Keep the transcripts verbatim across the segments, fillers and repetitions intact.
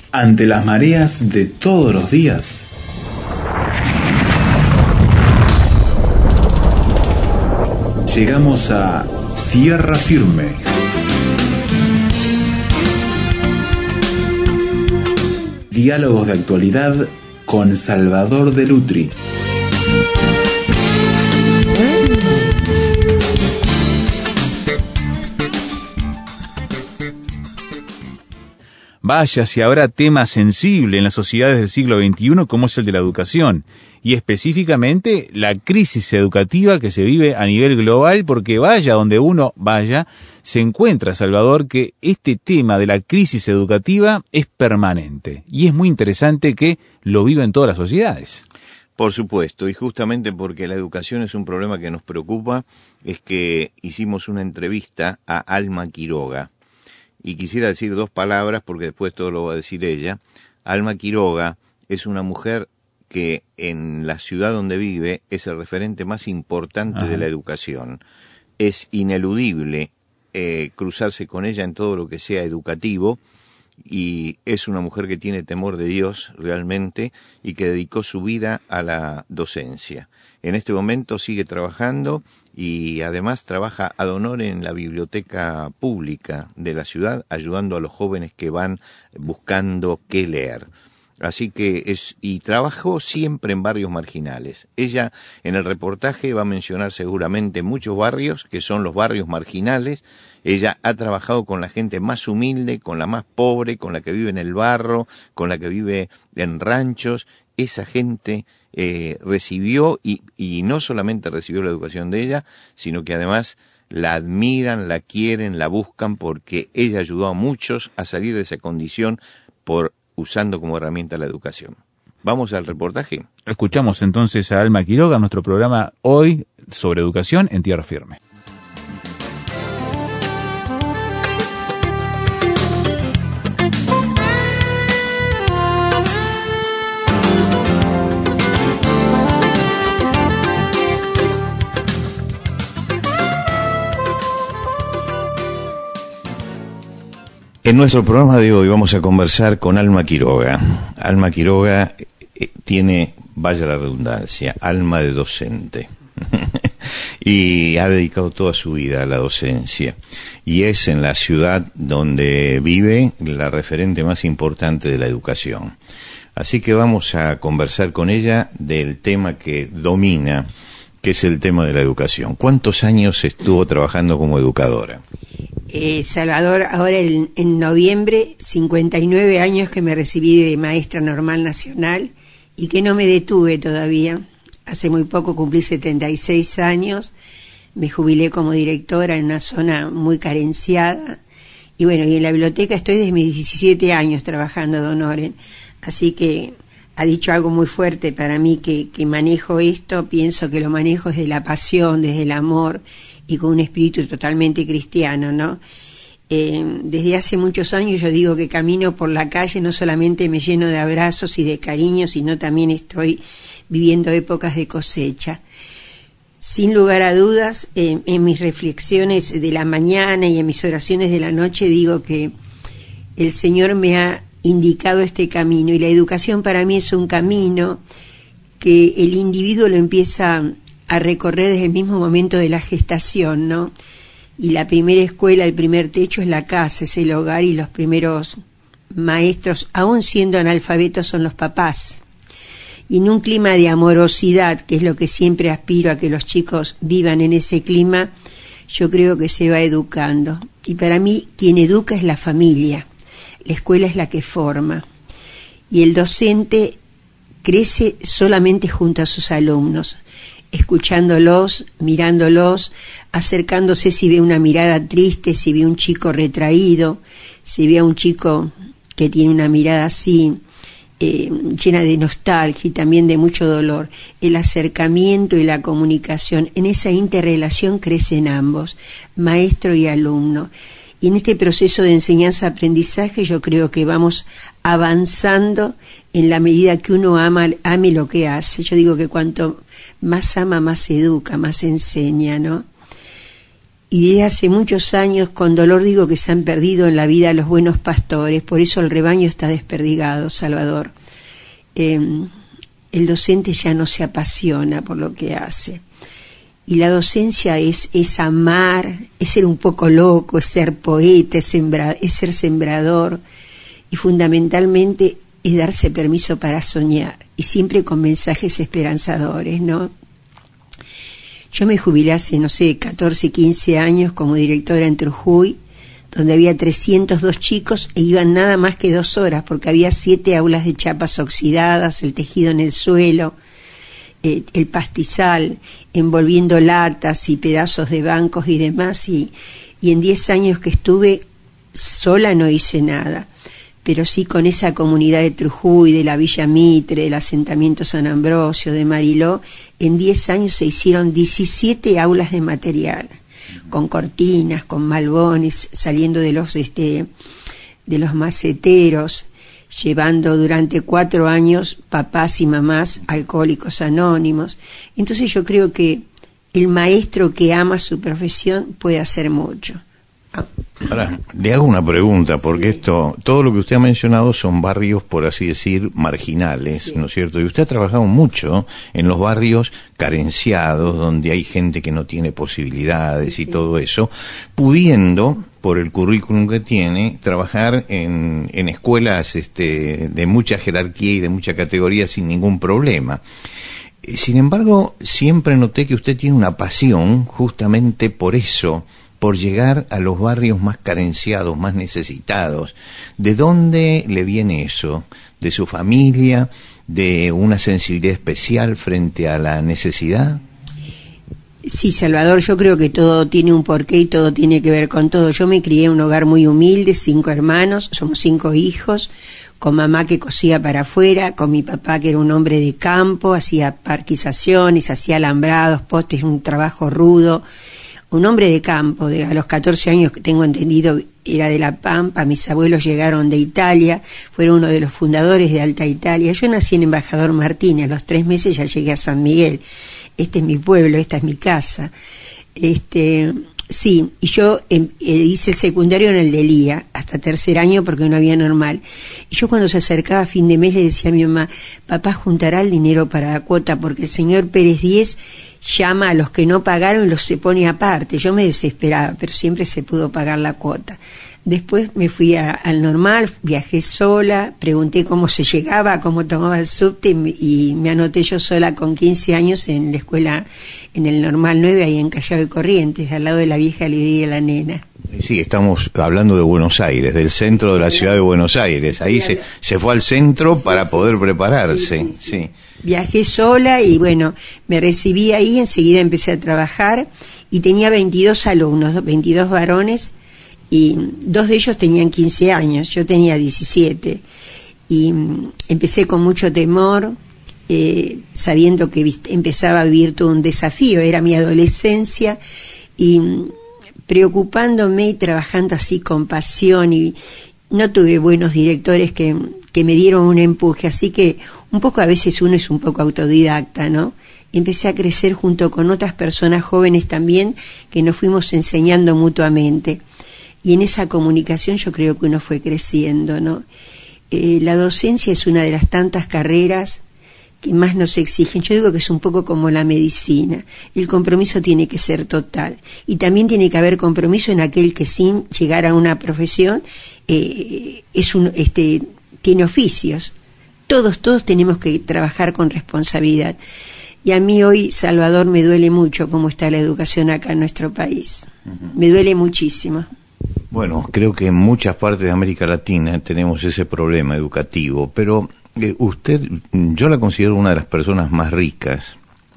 Ante las mareas de todos los días, llegamos a Tierra Firme. Diálogos de actualidad con Salvador de Lutri. Vaya si habrá tema sensible en las sociedades del siglo veintiuno como es el de la educación, y específicamente la crisis educativa que se vive a nivel global, porque vaya donde uno vaya, se encuentra, Salvador, que este tema de la crisis educativa es permanente, y es muy interesante que lo viven todas las sociedades. Por supuesto, y justamente porque la educación es un problema que nos preocupa, es que hicimos una entrevista a Alma Quiroga. Y quisiera decir dos palabras porque después todo lo va a decir ella. Alma Quiroga es una mujer que en la ciudad donde vive es el referente más importante Ajá. de la educación. Es ineludible eh, cruzarse con ella en todo lo que sea educativo, y es una mujer que tiene temor de Dios realmente y que dedicó su vida a la docencia. En este momento sigue trabajando y además trabaja ad honorem en la biblioteca pública de la ciudad, ayudando a los jóvenes que van buscando qué leer. Así que es, y trabajó siempre en barrios marginales. Ella en el reportaje va a mencionar seguramente muchos barrios que son los barrios marginales. Ella ha trabajado con la gente más humilde, con la más pobre, con la que vive en el barro, con la que vive en ranchos. Esa gente eh, recibió, y, y no solamente recibió la educación de ella, sino que además la admiran, la quieren, la buscan, porque ella ayudó a muchos a salir de esa condición por usando como herramienta la educación. ¿Vamos al reportaje? Escuchamos entonces a Alma Quiroga, nuestro programa hoy sobre educación en Tierra Firme. En nuestro programa de hoy vamos a conversar con Alma Quiroga. Alma Quiroga eh, tiene, vaya la redundancia, alma de docente. Y ha dedicado toda su vida a la docencia. Y es en la ciudad donde vive la referente más importante de la educación. Así que vamos a conversar con ella del tema que domina, que es el tema de la educación. ¿Cuántos años estuvo trabajando como educadora? Eh, Salvador, ahora en, en noviembre, cincuenta y nueve años que me recibí de maestra normal nacional y que no me detuve todavía. Hace muy poco cumplí setenta y seis años, me jubilé como directora en una zona muy carenciada y bueno, y en la biblioteca estoy desde mis diecisiete años trabajando ad honorem, así que ha dicho algo muy fuerte para mí que, que manejo esto, pienso que lo manejo desde la pasión, desde el amor y con un espíritu totalmente cristiano, ¿no? Eh, desde hace muchos años yo digo que camino por la calle, no solamente me lleno de abrazos y de cariño, sino también estoy viviendo épocas de cosecha. Sin lugar a dudas, eh, en mis reflexiones de la mañana y en mis oraciones de la noche digo que el Señor me ha indicado este camino, y la educación para mí es un camino que el individuo lo empieza a recorrer desde el mismo momento de la gestación, ¿no? Y la primera escuela, el primer techo es la casa, es el hogar, y los primeros maestros, aún siendo analfabetos, son los papás. Y en un clima de amorosidad, que es lo que siempre aspiro a que los chicos vivan en ese clima, yo creo que se va educando. Y para mí, quien educa es la familia, la escuela es la que forma. Y el docente crece solamente junto a sus alumnos, escuchándolos, mirándolos, acercándose si ve una mirada triste, si ve un chico retraído, si ve a un chico que tiene una mirada así, eh, llena de nostalgia y también de mucho dolor. El acercamiento y la comunicación, en esa interrelación crecen ambos, maestro y alumno. Y en este proceso de enseñanza-aprendizaje yo creo que vamos avanzando en la medida que uno ama, ame lo que hace. Yo digo que cuanto más ama, más educa, más enseña, ¿no? y desde hace muchos años con dolor digo que se han perdido en la vida los buenos pastores, por eso el rebaño está desperdigado, Salvador. Eh, el docente ya no se apasiona por lo que hace. Y la docencia es, es amar, es ser un poco loco, es ser poeta, es, sembra, es ser sembrador, y fundamentalmente es darse permiso para soñar, y siempre con mensajes esperanzadores, ¿no? Yo me jubilé hace, no sé, catorce, quince años como directora en Trujuy, donde había trescientos dos chicos e iban nada más que dos horas, porque había siete aulas de chapas oxidadas, el tejido en el suelo, eh, el pastizal, envolviendo latas y pedazos de bancos y demás, y, y en diez años que estuve sola no hice nada, pero sí con esa comunidad de Trujuy, de la Villa Mitre, del asentamiento San Ambrosio, de Mariló, en diez años se hicieron diecisiete aulas de material, con cortinas, con malbones, saliendo de los este de los maceteros, llevando durante cuatro años papás y mamás alcohólicos anónimos. Entonces yo creo que el maestro que ama su profesión puede hacer mucho. Ahora, le hago una pregunta, porque sí. esto, todo lo que usted ha mencionado son barrios, por así decir, marginales, sí. ¿no es cierto? Y usted ha trabajado mucho en los barrios carenciados, donde hay gente que no tiene posibilidades sí. y todo eso, pudiendo, por el currículum que tiene, trabajar en, en escuelas este, de mucha jerarquía y de mucha categoría sin ningún problema. Sin embargo, siempre noté que usted tiene una pasión justamente por eso, por llegar a los barrios más carenciados, más necesitados. ¿De dónde le viene eso? ¿De su familia? ¿De una sensibilidad especial frente a la necesidad? Sí, Salvador, yo creo que todo tiene un porqué y todo tiene que ver con todo. Yo me crié en un hogar muy humilde, cinco hermanos, somos cinco hijos, con mamá que cosía para afuera, con mi papá que era un hombre de campo, hacía parquizaciones, hacía alambrados, postes, un trabajo rudo. Un hombre de campo, de, a los catorce años que tengo entendido, era de La Pampa, mis abuelos llegaron de Italia, fueron uno de los fundadores de Alta Italia. Yo nací en Embajador Martínez, a los tres meses ya llegué a San Miguel. Este es mi pueblo, esta es mi casa. Este, sí, y yo eh, hice el secundario en el de Lía, hasta tercer año porque no había normal. Y yo cuando se acercaba a fin de mes le decía a mi mamá, papá juntará el dinero para la cuota porque el señor Pérez Díez llama a los que no pagaron y los se pone aparte. Yo me desesperaba, pero siempre se pudo pagar la cuota. Después me fui a, al normal, viajé sola, pregunté cómo se llegaba, cómo tomaba el subte y, y me anoté yo sola con quince años en la escuela, en el normal nueve, ahí en Callao de Corrientes, al lado de la vieja librería La Nena. Sí, estamos hablando de Buenos Aires, del centro de la ciudad de Buenos Aires. Ahí se, se fue al centro sí, para sí, poder sí, prepararse. Sí, sí, sí. Sí. Viajé sola y bueno, me recibí ahí, enseguida empecé a trabajar y tenía veintidós alumnos, veintidós varones, y dos de ellos tenían quince años, yo tenía diecisiete. Y empecé con mucho temor, eh, sabiendo que empezaba a vivir todo un desafío, era mi adolescencia, y preocupándome y trabajando así con pasión, y no tuve buenos directores que, que me dieron un empuje, así que un poco a veces uno es un poco autodidacta, ¿no? Empecé a crecer junto con otras personas jóvenes también, que nos fuimos enseñando mutuamente, y en esa comunicación yo creo que uno fue creciendo, ¿no? Eh, la docencia es una de las tantas carreras que más nos exigen. Yo digo que es un poco como la medicina. El compromiso tiene que ser total. Y también tiene que haber compromiso en aquel que sin llegar a una profesión eh, es un, este, tiene oficios. Todos, todos tenemos que trabajar con responsabilidad. Y a mí hoy, Salvador, me duele mucho cómo está la educación acá en nuestro país. Uh-huh. Me duele muchísimo. Bueno, creo que en muchas partes de América Latina tenemos ese problema educativo, pero eh, usted, yo la considero una de las personas más ricas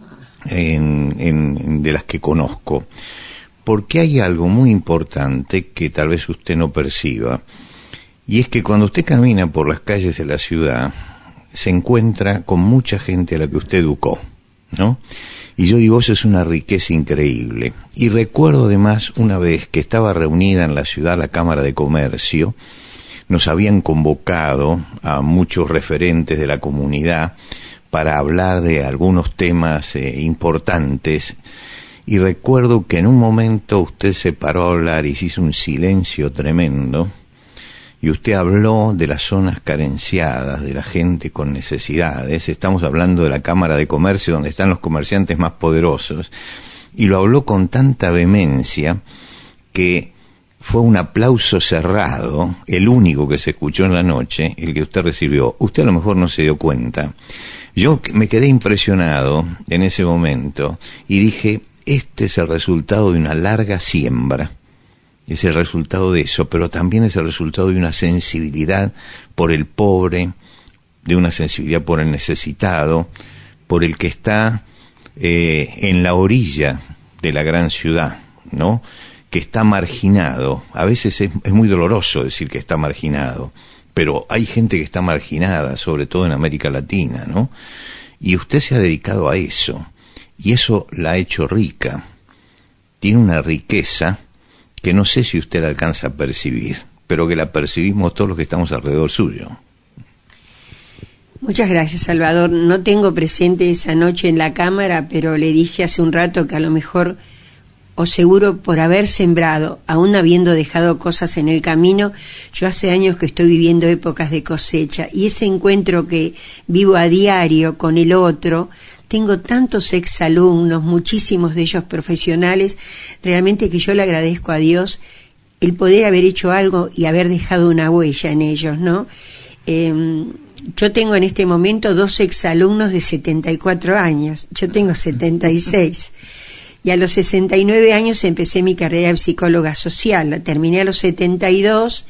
en, en, de las que conozco, porque hay algo muy importante que tal vez usted no perciba, y es que cuando usted camina por las calles de la ciudad, se encuentra con mucha gente a la que usted educó, ¿no? Y yo digo, eso es una riqueza increíble. Y recuerdo además una vez que estaba reunida en la ciudad la Cámara de Comercio, nos habían convocado a muchos referentes de la comunidad para hablar de algunos temas eh, importantes, y recuerdo que en un momento usted se paró a hablar y se hizo un silencio tremendo, y usted habló de las zonas carenciadas, de la gente con necesidades. Estamos hablando de la Cámara de Comercio, donde están los comerciantes más poderosos, y lo habló con tanta vehemencia que fue un aplauso cerrado, el único que se escuchó en la noche, el que usted recibió. Usted a lo mejor no se dio cuenta. Yo me quedé impresionado en ese momento y dije, este es el resultado de una larga siembra. Es el resultado de eso, pero también es el resultado de una sensibilidad por el pobre, de una sensibilidad por el necesitado, por el que está eh, en la orilla de la gran ciudad, ¿no?, que está marginado. A veces es, es muy doloroso decir que está marginado, pero hay gente que está marginada, sobre todo en América Latina, ¿no? Y usted se ha dedicado a eso, y eso la ha hecho rica. Tiene una riqueza que no sé si usted la alcanza a percibir, pero que la percibimos todos los que estamos alrededor suyo. Muchas gracias, Salvador. No tengo presente esa noche en la cámara, pero le dije hace un rato que a lo mejor, o seguro por haber sembrado, aún habiendo dejado cosas en el camino, yo hace años que estoy viviendo épocas de cosecha, y ese encuentro que vivo a diario con el otro, tengo tantos exalumnos, muchísimos de ellos profesionales, realmente que yo le agradezco a Dios el poder haber hecho algo y haber dejado una huella en ellos, ¿no? Eh, yo tengo en este momento dos exalumnos de setenta y cuatro años, yo tengo setenta y seis. Y a los sesenta y nueve años empecé mi carrera de psicóloga social. La terminé a los setenta y dos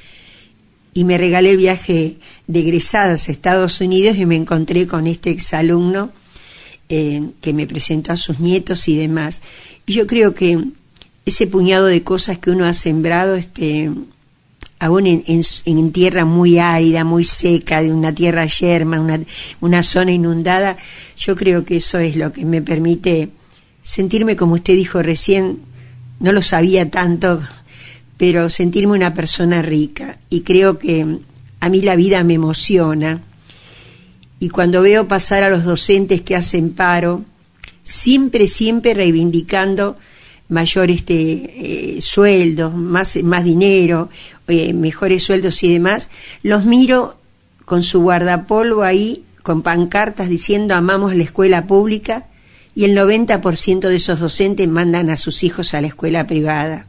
y me regalé el viaje de egresadas a Estados Unidos y me encontré con este exalumno eh, que me presentó a sus nietos y demás. Y yo creo que ese puñado de cosas que uno ha sembrado, este, aún en, en, en tierra muy árida, muy seca, de una tierra yerma, una, una zona inundada, yo creo que eso es lo que me permite sentirme, como usted dijo recién, no lo sabía tanto, pero sentirme una persona rica. Y creo que a mí la vida me emociona. Y cuando veo pasar a los docentes que hacen paro, siempre, siempre reivindicando mayor este, eh, sueldos, más, más dinero, eh, mejores sueldos y demás, los miro con su guardapolvo ahí, con pancartas diciendo amamos la escuela pública, y el noventa por ciento de esos docentes mandan a sus hijos a la escuela privada.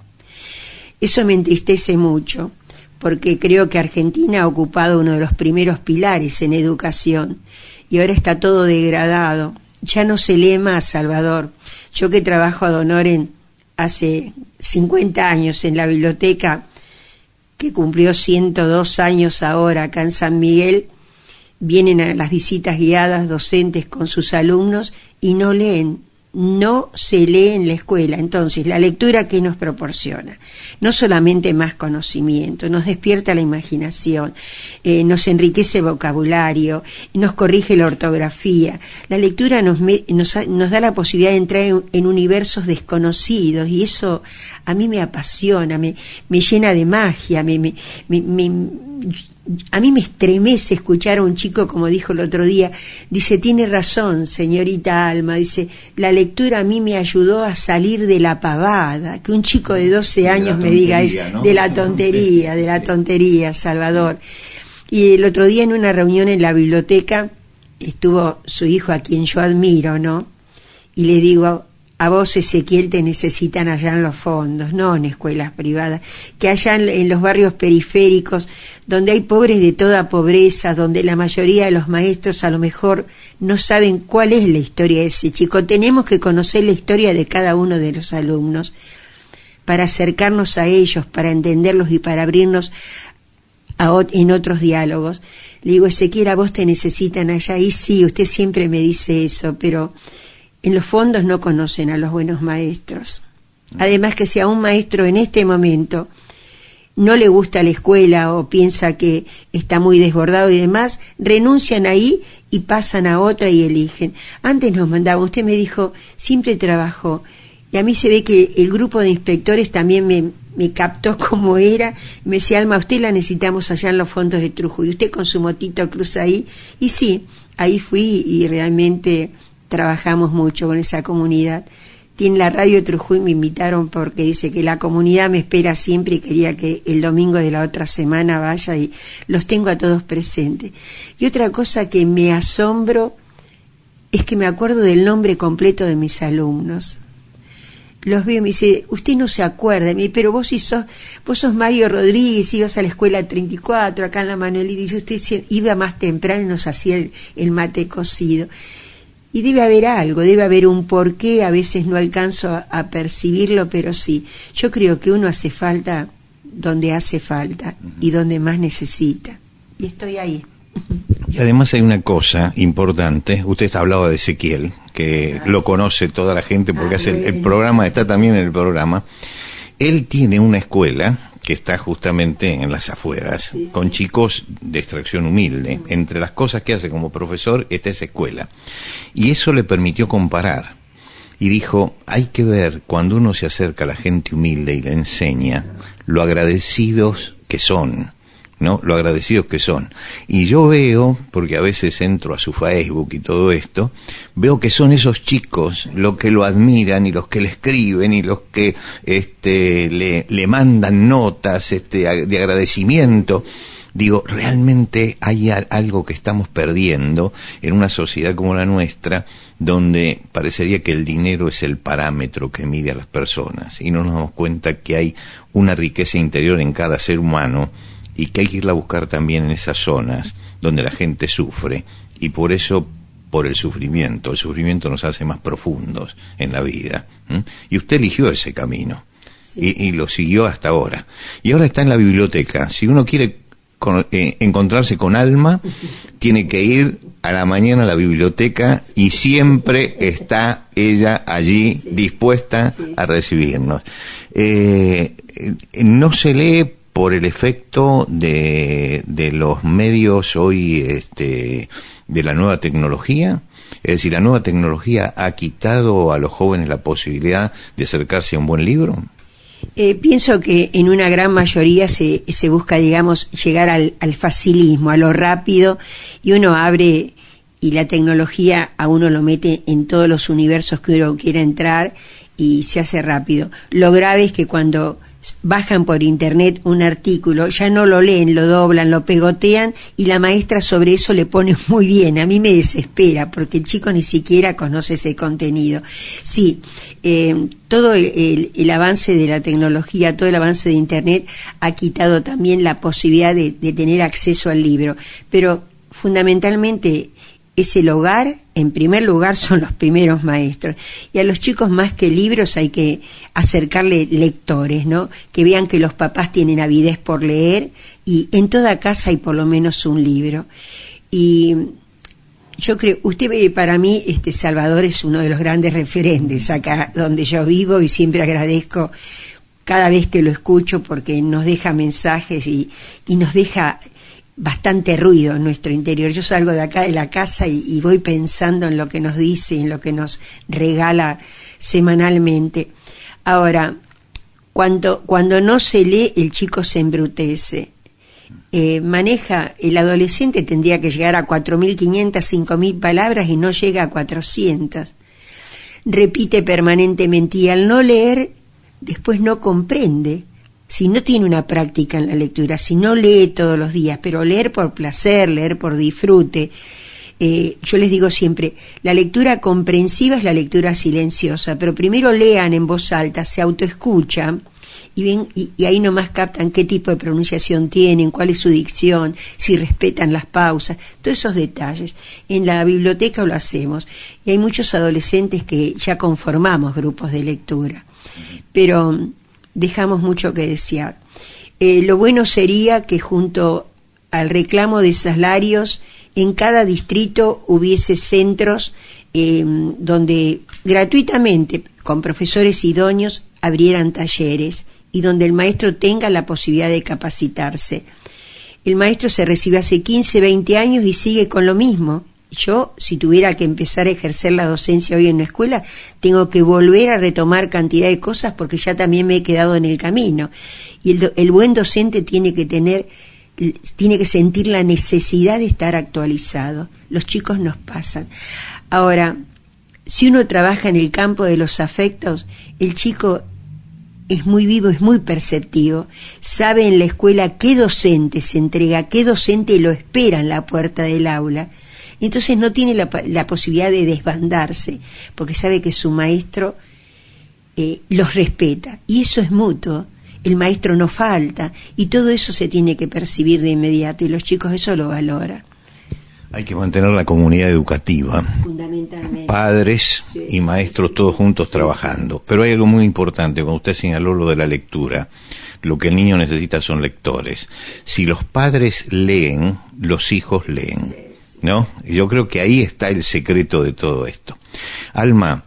Eso me entristece mucho, porque creo que Argentina ha ocupado uno de los primeros pilares en educación, y ahora está todo degradado. Ya no se lee más, Salvador. Yo que trabajo ad honorem hace cincuenta años en la biblioteca, que cumplió ciento dos años ahora acá en San Miguel, vienen a las visitas guiadas docentes con sus alumnos y no leen, no se lee en la escuela. Entonces, la lectura que nos proporciona, no solamente más conocimiento, nos despierta la imaginación, eh, nos enriquece el vocabulario, nos corrige la ortografía. La lectura nos, me, nos, nos da la posibilidad de entrar en, en universos desconocidos, y eso a mí me apasiona, me, me llena de magia, me... me, me, me a mí me estremece escuchar a un chico, como dijo el otro día, dice, tiene razón, señorita Alma, dice, la lectura a mí me ayudó a salir de la pavada. Que un chico de doce años me diga eso, ¿no? De la tontería, de la tontería, Salvador. Y el otro día en una reunión en la biblioteca estuvo su hijo, a quien yo admiro, ¿no? Y le digo, a vos, Ezequiel, te necesitan allá en los fondos, no en escuelas privadas, que allá en, en los barrios periféricos, donde hay pobres de toda pobreza, donde la mayoría de los maestros a lo mejor no saben cuál es la historia de ese chico. Tenemos que conocer la historia de cada uno de los alumnos para acercarnos a ellos, para entenderlos y para abrirnos a, en otros diálogos. Le digo, Ezequiel, a vos te necesitan allá. Y sí, usted siempre me dice eso, pero en los fondos no conocen a los buenos maestros. Además, que si a un maestro en este momento no le gusta la escuela o piensa que está muy desbordado y demás, renuncian ahí y pasan a otra y eligen. Antes nos mandaba, usted me dijo, siempre trabajó, y a mí se ve que el grupo de inspectores también me, me captó como era. Me decía, Alma, usted la necesitamos allá en los fondos de Trujillo, y usted con su motito cruza ahí. Y sí, ahí fui y realmente trabajamos mucho con esa comunidad. tiene la radio Trujuy, me invitaron porque dice que la comunidad me espera siempre y quería que el domingo de la otra semana vaya, y los tengo a todos presentes. Y otra cosa que me asombro es que me acuerdo del nombre completo de mis alumnos. Los veo y me dice, usted no se acuerda, me dice, pero vos sí sos, vos sos Mario Rodríguez, ibas a la escuela treinta y cuatro, acá en la Manuelita, y dice, usted iba más temprano y nos hacía el, el mate cocido. Y debe haber algo, debe haber un porqué, a veces no alcanzo a, a percibirlo, pero sí, yo creo que uno hace falta donde hace falta y donde más necesita. Y estoy ahí. Y además hay una cosa importante, usted hablaba de Ezequiel, que ah, lo sí. conoce toda la gente porque ah, hace el, el programa, está también en el programa. Él tiene una escuela que está justamente en las afueras, sí, con sí. chicos de extracción humilde. Uh-huh. Entre las cosas que hace como profesor está esa escuela. Y eso le permitió comparar. Y dijo, hay que ver cuando uno se acerca a la gente humilde y le enseña lo agradecidos que son. ¿No? Lo agradecidos que son. Y yo veo, porque a veces entro a su Facebook y todo esto, veo que son esos chicos los que lo admiran y los que le escriben y los que este le, le mandan notas este de agradecimiento. Digo, realmente hay algo que estamos perdiendo en una sociedad como la nuestra, donde parecería que el dinero es el parámetro que mide a las personas y no nos damos cuenta que hay una riqueza interior en cada ser humano y que hay que irla a buscar también en esas zonas donde la gente sufre, y por eso, por el sufrimiento, el sufrimiento nos hace más profundos en la vida. ¿Mm? Y usted eligió ese camino, sí. y, y lo siguió hasta ahora. Y ahora está en la biblioteca. Si uno quiere con, eh, encontrarse con Alma, tiene que ir a la mañana a la biblioteca y siempre está ella allí, sí. dispuesta sí, sí. a recibirnos. Eh, no se lee por el efecto de, de los medios hoy, este, de la nueva tecnología. Es decir, la nueva tecnología ha quitado a los jóvenes la posibilidad de acercarse a un buen libro. Eh, pienso que en una gran mayoría se, se busca, digamos, llegar al, al facilismo, a lo rápido, y uno abre y la tecnología a uno lo mete en todos los universos que uno quiera entrar y se hace rápido. Lo grave es que cuando bajan por internet un artículo, ya no lo leen, lo doblan, lo pegotean, y la maestra sobre eso le pone muy bien. A mí me desespera porque el chico ni siquiera conoce ese contenido. Sí, eh, todo el, el, el avance de la tecnología, todo el avance de internet ha quitado también la posibilidad de, de tener acceso al libro, pero fundamentalmente es el hogar, en primer lugar son los primeros maestros, y a los chicos más que libros hay que acercarle lectores, ¿no? Que vean que los papás tienen avidez por leer, y en toda casa hay por lo menos un libro. Y yo creo, usted ve, para mí este Salvador es uno de los grandes referentes acá donde yo vivo, y siempre agradezco cada vez que lo escucho porque nos deja mensajes y, y nos deja bastante ruido en nuestro interior. Yo salgo de acá de la casa y, y voy pensando en lo que nos dice, en lo que nos regala semanalmente. Ahora, cuando, cuando no se lee, el chico se embrutece. Eh, maneja, el adolescente tendría que llegar a cuatro mil quinientas, cinco mil palabras y no llega a cuatrocientas. Repite permanentemente, y al no leer, después no comprende. Si no tiene una práctica en la lectura, si no lee todos los días, pero leer por placer, leer por disfrute, eh, yo les digo siempre, la lectura comprensiva es la lectura silenciosa, pero primero lean en voz alta, se autoescuchan, y ven, y, y ahí nomás captan qué tipo de pronunciación tienen, cuál es su dicción, si respetan las pausas, todos esos detalles. En la biblioteca lo hacemos, y hay muchos adolescentes que ya conformamos grupos de lectura, pero dejamos mucho que desear. Eh, lo bueno sería que junto al reclamo de salarios, en cada distrito hubiese centros eh, donde gratuitamente, con profesores idóneos, abrieran talleres y donde el maestro tenga la posibilidad de capacitarse. El maestro se recibió hace quince, veinte años y sigue con lo mismo. Yo, si tuviera que empezar a ejercer la docencia hoy en una escuela, tengo que volver a retomar cantidad de cosas porque ya también me he quedado en el camino. Y el, el buen docente tiene que tener, tiene que sentir la necesidad de estar actualizado. Los chicos nos pasan. Ahora, si uno trabaja en el campo de los afectos, el chico es muy vivo, es muy perceptivo, sabe en la escuela qué docente se entrega, qué docente lo espera en la puerta del aula, entonces no tiene la, la posibilidad de desbandarse, porque sabe que su maestro eh, los respeta, y eso es mutuo, el maestro no falta, y todo eso se tiene que percibir de inmediato, y los chicos eso lo valoran. Hay que mantener la comunidad educativa, Fundamentalmente. Padres Sí, y maestros sí, todos juntos sí, trabajando. Pero hay algo muy importante, cuando usted señaló lo de la lectura, lo que el niño necesita son lectores. Si los padres leen, los hijos leen, ¿no? Y yo creo que ahí está el secreto de todo esto. Alma,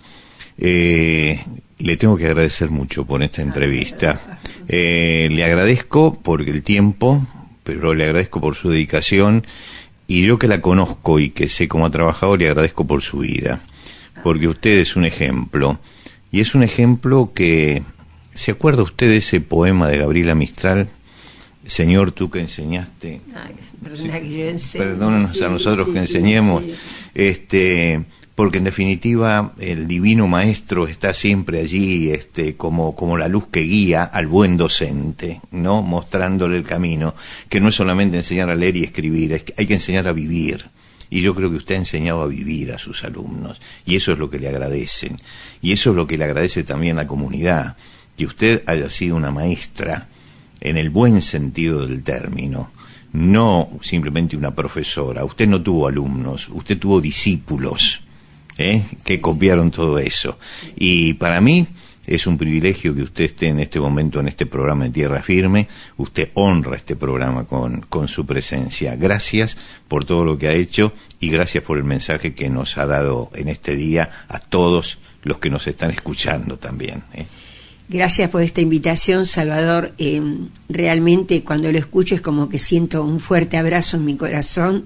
eh, le tengo que agradecer mucho por esta entrevista. Eh, le agradezco por el tiempo, pero le agradezco por su dedicación. Y yo que la conozco y que sé cómo ha trabajado, le agradezco por su vida, porque usted es un ejemplo, y es un ejemplo que, ¿se acuerda usted de ese poema de Gabriela Mistral? Señor, tú que enseñaste, Ay, perdona que yo enseñe. perdónanos Sí, a nosotros sí, que sí, enseñemos, sí. este, porque en definitiva el divino maestro está siempre allí, este, como, como la luz que guía al buen docente, ¿no? Mostrándole el camino, que no es solamente enseñar a leer y escribir, es que hay que enseñar a vivir. Y yo creo que usted ha enseñado a vivir a sus alumnos, y eso es lo que le agradecen, y eso es lo que le agradece también la comunidad, que usted haya sido una maestra en el buen sentido del término, no simplemente una profesora. Usted no tuvo alumnos, usted tuvo discípulos, ¿eh? que copiaron todo eso. Y para mí es un privilegio que usted esté en este momento en este programa de Tierra Firme. Usted honra este programa con, con su presencia. Gracias por todo lo que ha hecho y gracias por el mensaje que nos ha dado en este día a todos los que nos están escuchando también, ¿eh? Gracias por esta invitación, Salvador. Eh, realmente cuando lo escucho es como que siento un fuerte abrazo en mi corazón,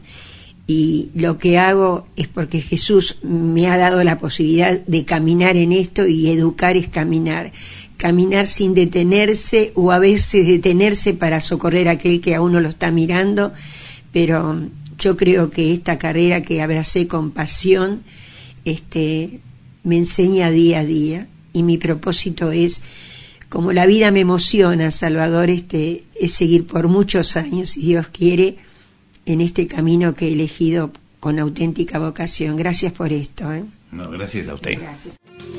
y lo que hago es porque Jesús me ha dado la posibilidad de caminar en esto, y educar es caminar. Caminar sin detenerse, o a veces detenerse para socorrer a aquel que a uno lo está mirando, pero yo creo que esta carrera que abracé con pasión este, me enseña día a día. Y mi propósito es, como la vida me emociona, Salvador, este, es seguir por muchos años, si Dios quiere, en este camino que he elegido con auténtica vocación. Gracias por esto, ¿eh? No, gracias a usted. Gracias.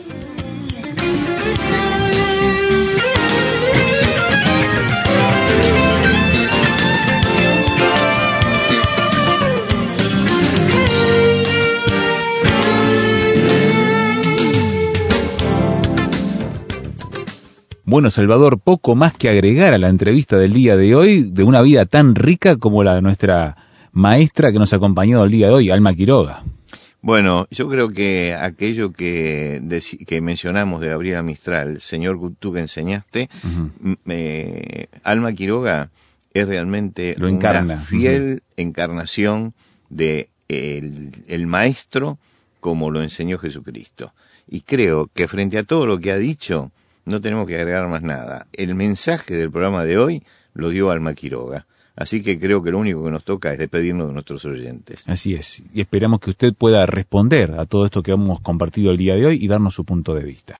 Bueno, Salvador, poco más que agregar a la entrevista del día de hoy, de una vida tan rica como la de nuestra maestra que nos ha acompañado el día de hoy, Alma Quiroga. Bueno, yo creo que aquello que, dec- que mencionamos de Gabriela Mistral, Señor, tú que enseñaste, Uh-huh. eh, Alma Quiroga es realmente Lo encarna. una fiel uh-huh. encarnación de el, el maestro como lo enseñó Jesucristo. Y creo que frente a todo lo que ha dicho, no tenemos que agregar más nada. El mensaje del programa de hoy lo dio Alma Quiroga. Así que creo que lo único que nos toca es despedirnos de nuestros oyentes. Así es, y esperamos que usted pueda responder a todo esto que hemos compartido el día de hoy y darnos su punto de vista.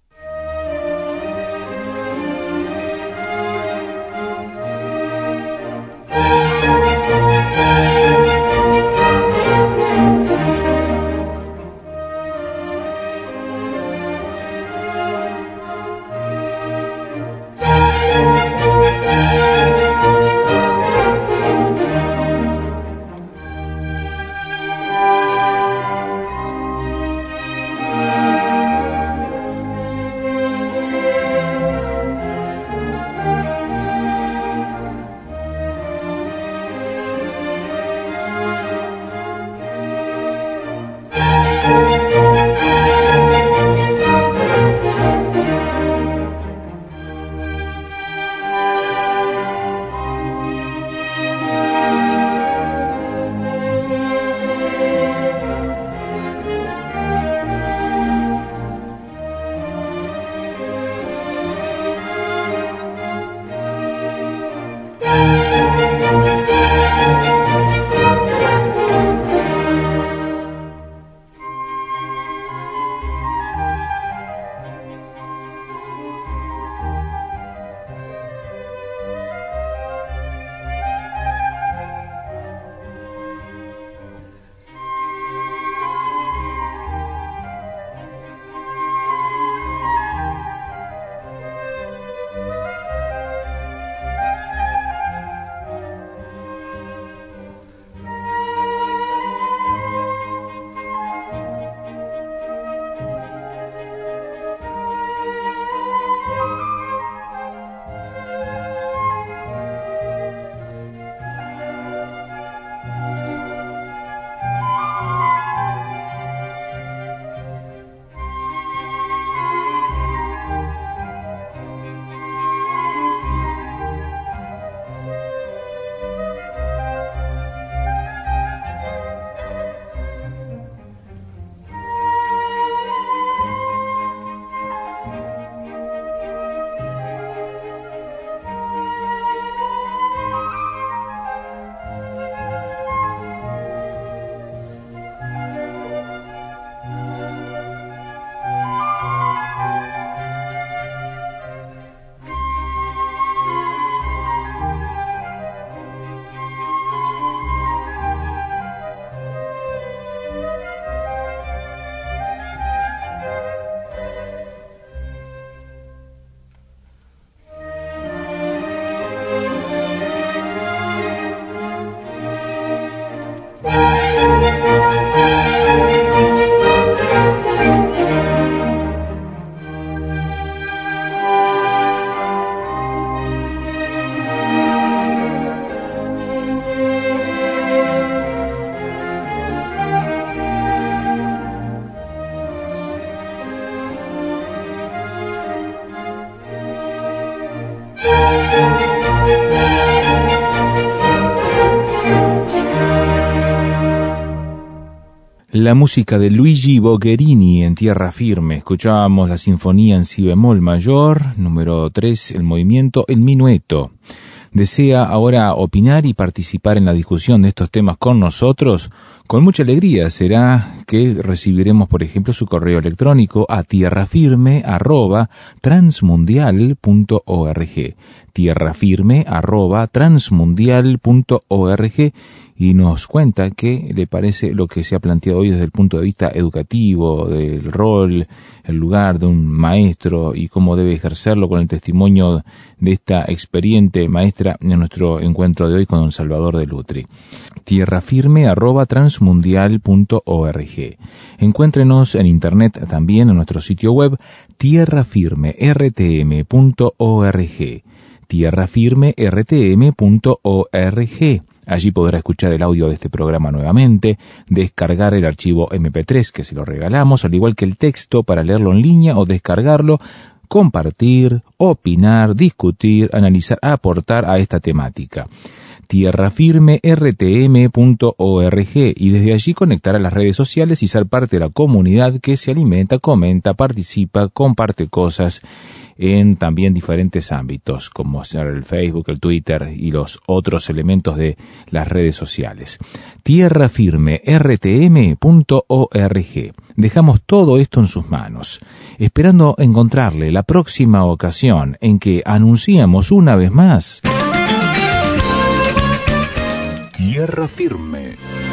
La música de Luigi Boccherini en Tierra Firme. Escuchábamos la sinfonía en si bemol mayor, número tres, el movimiento El Minueto. ¿Desea ahora opinar y participar en la discusión de estos temas con nosotros? Con mucha alegría será que recibiremos, por ejemplo, su correo electrónico a tierrafirme arroba transmundial punto org. Tierrafirme arroba transmundial punto org. Y nos cuenta qué le parece lo que se ha planteado hoy desde el punto de vista educativo, del rol, el lugar de un maestro y cómo debe ejercerlo, con el testimonio de esta experiente maestra en nuestro encuentro de hoy con don Salvador de Lutri. Tierrafirme arroba transmundial punto org. Encuéntrenos en internet también en nuestro sitio web tierrafirme r t m punto org. tierrafirme r t m punto org. Allí podrá escuchar el audio de este programa nuevamente, descargar el archivo eme pe tres que se lo regalamos, al igual que el texto para leerlo en línea o descargarlo, compartir, opinar, discutir, analizar, aportar a esta temática. tierrafirme r t m punto org y desde allí conectar a las redes sociales y ser parte de la comunidad que se alimenta, comenta, participa, comparte cosas en también diferentes ámbitos, como ser el Facebook, el Twitter y los otros elementos de las redes sociales. tierrafirme r t m punto org. Dejamos todo esto en sus manos, esperando encontrarle la próxima ocasión en que anunciamos una vez más Tierra Firme.